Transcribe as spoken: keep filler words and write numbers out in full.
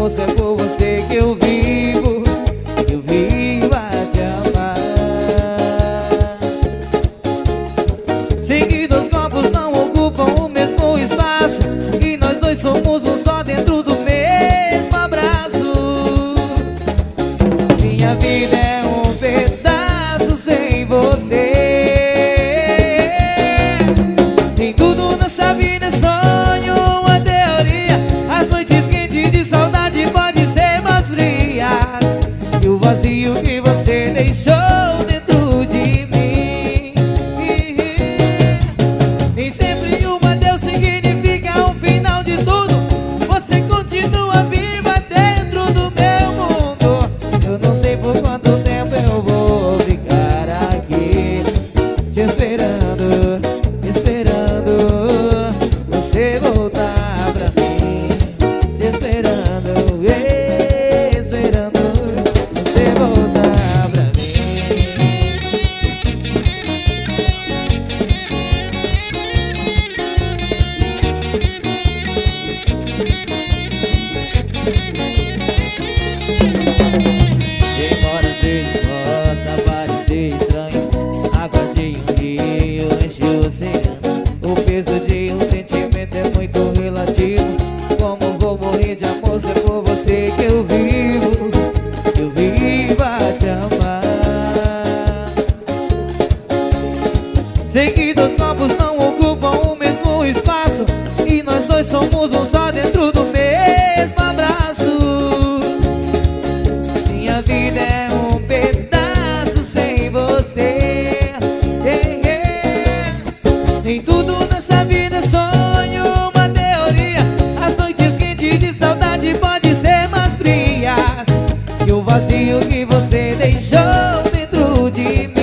moça, é por você que eu vivo, que eu vivo a te amar. Sei que dois corpos não ocupam o mesmo espaço, e nós dois somos um só dentro do mesmo abraço. Minha vida é um pedaço sem você. Nem tudo nessa vida é sonho, uma teoria. As noites quentes de saudade podem ser mais frias, e o vazio que você deixou dentro de mim. Nem sempre um adeus significa um final de tudo. Você continua viva dentro do meu mundo. Eu não sei por quanto tempo eu vou ficar aqui te esperando, esperando você voltar pra mim, te esperando, esperando você voltar pra mim. Demora às vezes possa parecer estranho, água de um rio enche o oceano. O peso de um sentimento é muito relativo. Como vou morrer de amor se é por você que eu vivo, que eu vivo a te amar. Sei que dois corpos não ocupam o mesmo espaço, e nós dois somos um só dentro do mesmo abraço. Minha vida é um pedaço sem você. Yeah, yeah. Nem tudo nessa vida é sonho, uma teoria. As noites quentes de saudade podem ser mais frias, e o vazio que você deixou dentro de mim.